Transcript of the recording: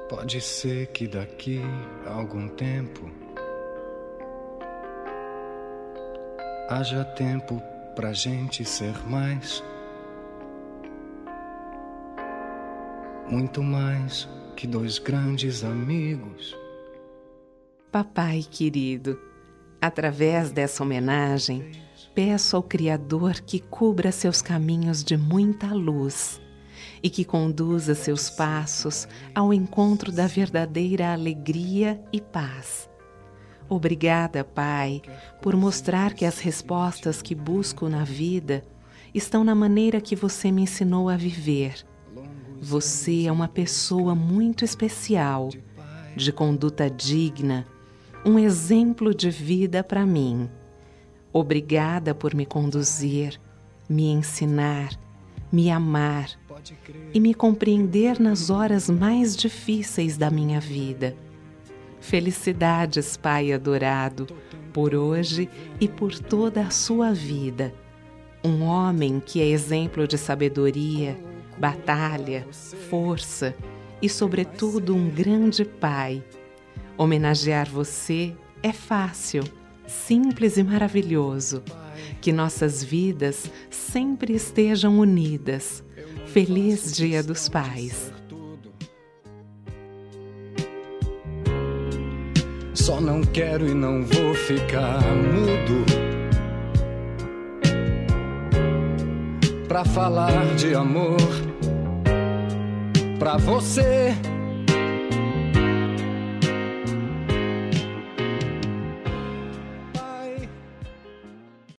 Pode ser que daqui a algum tempo haja tempo pra gente ser mais, muito mais que dois grandes amigos. Papai querido, através dessa homenagem, peço ao Criador que cubra seus caminhos de muita luz e que conduza seus passos ao encontro da verdadeira alegria e paz. Obrigada, Pai, por mostrar que as respostas que busco na vida estão na maneira que você me ensinou a viver. Você é uma pessoa muito especial, de conduta digna, um exemplo de vida para mim. Obrigada por me conduzir, me ensinar, me amar e me compreender nas horas mais difíceis da minha vida. Felicidades, Pai adorado, por hoje e por toda a sua vida. Um homem que é exemplo de sabedoria, batalha, força e, sobretudo, um grande pai. Homenagear você é fácil, simples e maravilhoso. Que nossas vidas sempre estejam unidas. Feliz Dia dos Pais. Só não quero e não vou ficar mudo pra falar de amor pra você.